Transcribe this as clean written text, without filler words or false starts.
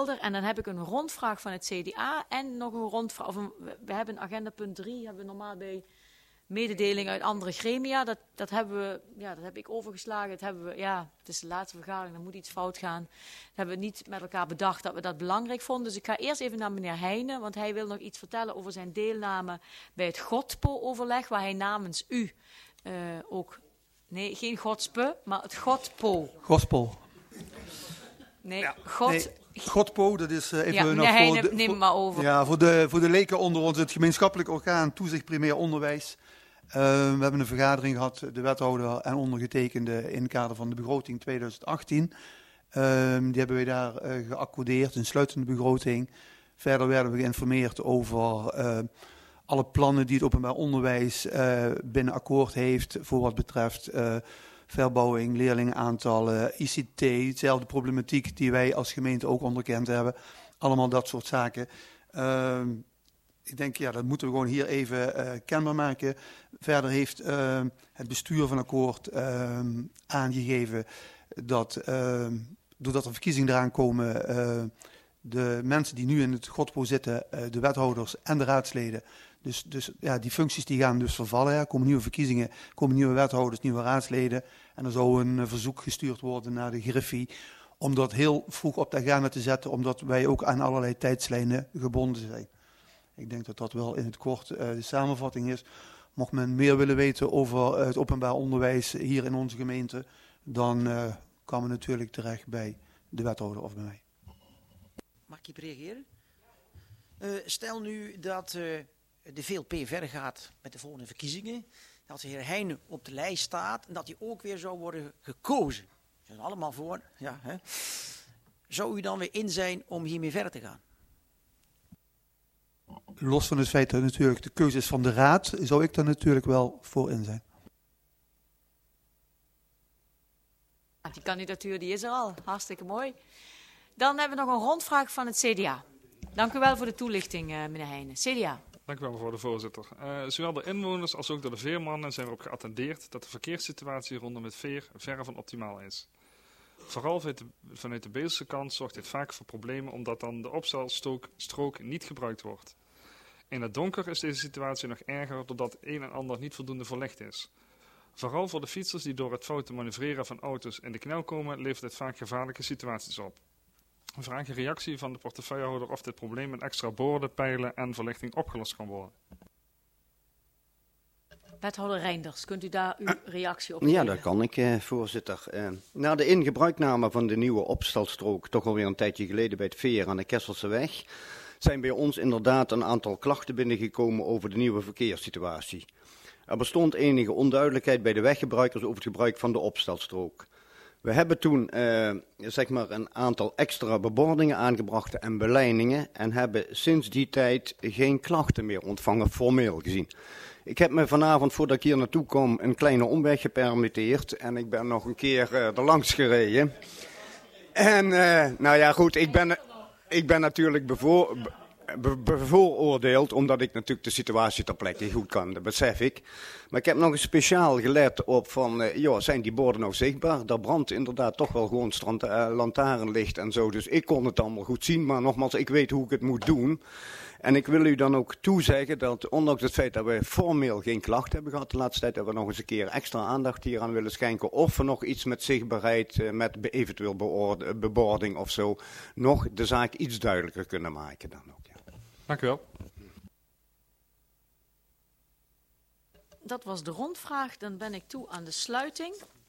helder. En dan heb ik een rondvraag van het CDA en nog een rondvraag. We hebben agenda punt 3, hebben we normaal bij mededelingen uit andere gremia. Dat heb ik overgeslagen. Het is de laatste vergadering, er moet iets fout gaan. Dat hebben we niet met elkaar bedacht dat we dat belangrijk vonden. Dus ik ga eerst even naar meneer Heijnen, want hij wil nog iets vertellen over zijn deelname bij het GODPO-overleg, waar hij namens u ook... Nee, geen Godspe, maar het GODPO. Gospel. Nee, Ja, God... GODPO, dat is even Ja, nog Heijnen, neem het maar over. Ja, voor de leken onder ons, het gemeenschappelijk orgaan Toezicht Primair Onderwijs. We hebben een vergadering gehad, de wethouder en ondergetekende, in het kader van de begroting 2018. Die hebben wij daar geaccordeerd, een sluitende begroting. Verder werden we geïnformeerd over alle plannen die het openbaar onderwijs binnen akkoord heeft voor wat betreft verbouwing, leerlingenaantallen, ICT, hetzelfde problematiek die wij als gemeente ook onderkend hebben. Allemaal dat soort zaken. Ik denk, ja, dat moeten we gewoon hier even kenbaar maken. Verder heeft het bestuur van akkoord aangegeven dat doordat er verkiezingen eraan komen, de mensen die nu in het GODPO zitten, de wethouders en de raadsleden, dus ja, die functies die gaan dus vervallen. Er komen nieuwe verkiezingen, komen nieuwe wethouders, nieuwe raadsleden. En er zou een verzoek gestuurd worden naar de Griffie om dat heel vroeg op de agenda te zetten, omdat wij ook aan allerlei tijdslijnen gebonden zijn. Ik denk dat dat wel in het kort de samenvatting is. Mocht men meer willen weten over het openbaar onderwijs hier in onze gemeente, dan kan men natuurlijk terecht bij de wethouder of bij mij. Mag ik reageren? Stel nu dat de VLP verder gaat met de volgende verkiezingen, dat de heer Heijnen op de lijst staat en dat hij ook weer zou worden gekozen. Ze zijn allemaal voor. Ja, hè? Zou u dan weer in zijn om hiermee verder te gaan? Los van het feit dat natuurlijk de keuze is van de raad, zou ik daar natuurlijk wel voor in zijn. Die kandidatuur die is er al. Hartstikke mooi. Dan hebben we nog een rondvraag van het CDA. Dank u wel voor de toelichting, meneer Heijnen. CDA. Dank u wel, mevrouw de voorzitter. Zowel de inwoners als ook door de veermannen zijn erop geattendeerd dat de verkeerssituatie rondom het veer verre van optimaal is. Vooral vanuit de Beelse kant zorgt dit vaak voor problemen omdat dan de opstelstrook niet gebruikt wordt. In het donker is deze situatie nog erger doordat een en ander niet voldoende verlicht is. Vooral voor de fietsers die door het foute manoeuvreren van auto's in de knel komen, levert dit vaak gevaarlijke situaties op. We vragen reactie van de portefeuillehouder of dit probleem met extra borden, pijlen en verlichting opgelost kan worden. Wethouder Reinders, kunt u daar uw reactie op geven? Ja, dat kan ik, voorzitter. Na de ingebruikname van de nieuwe opstelstrook, toch alweer een tijdje geleden bij het Veer aan de Kesselseweg, zijn bij ons inderdaad een aantal klachten binnengekomen over de nieuwe verkeerssituatie. Er bestond enige onduidelijkheid bij de weggebruikers over het gebruik van de opstelstrook. We hebben toen een aantal extra bebordingen aangebracht en belijningen en hebben sinds die tijd geen klachten meer ontvangen, formeel gezien. Ik heb me vanavond, voordat ik hier naartoe kwam, een kleine omweg gepermitteerd en ik ben nog een keer er langs gereden. En nou ja, goed, ik ben natuurlijk bevooroordeeld, omdat ik natuurlijk de situatie ter plekke goed kan, dat besef ik. Maar ik heb nog eens speciaal gelet op van, zijn die borden nou zichtbaar? Daar brandt inderdaad toch wel gewoon lantaarnlicht en zo, dus ik kon het allemaal goed zien. Maar nogmaals, ik weet hoe ik het moet doen. En ik wil u dan ook toezeggen dat, ondanks het feit dat we formeel geen klacht hebben gehad de laatste tijd, dat we nog eens een keer extra aandacht hier aan willen schenken. Of we nog iets met zichtbaarheid, met eventueel bebording of zo, nog de zaak iets duidelijker kunnen maken dan ook. Ja. Dank u wel. Dat was de rondvraag. Dan ben ik toe aan de sluiting.